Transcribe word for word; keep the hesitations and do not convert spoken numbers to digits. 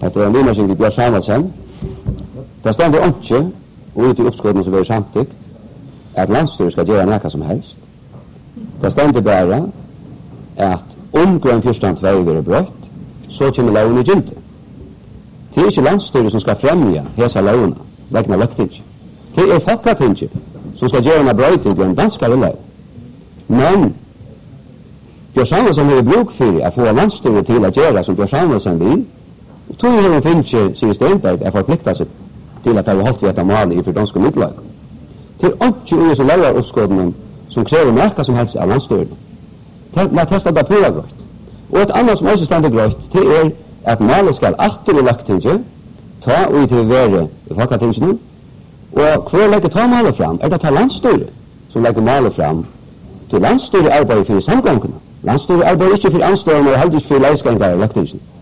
det er en vimersing til Bjørn Samuelsen. Det stender ikke, og ut i oppskådene som vi er samtidig, at landsstyret skal gjøre noe som helst. Det stender bare at om grønn fyrstand tvei vil brøtt, så kommer loven i gyldig. Det er ikke landsstyret som skal fremja hesa lovene, vegna løgting. Det er folketinget som skal gjøre en brøyting i en danskere lov. Men Bjørn Samuelsen har bruk for å få landsstyret til å gjøre som Bjørn Samuelsen vil, og tog har finner Siv Stenberg er forpliktet seg til at det har holdt vi etter malet i for dansk og middelag. Det er ikke ui som lager oppskådene som krever merka som helst av landsstyret. La testa det pura grøyt. Og et annet som også stender grøyt, det er at malet skal atter i lagtinget, ta og til være i folketingene, og hver legger ta malet fram, er det ta landstyret som legger malet fram. Til landstyret arbeider for samgångene. Landstyret arbeider ikke for anstående og heldigvis for leisganger i lagtingene.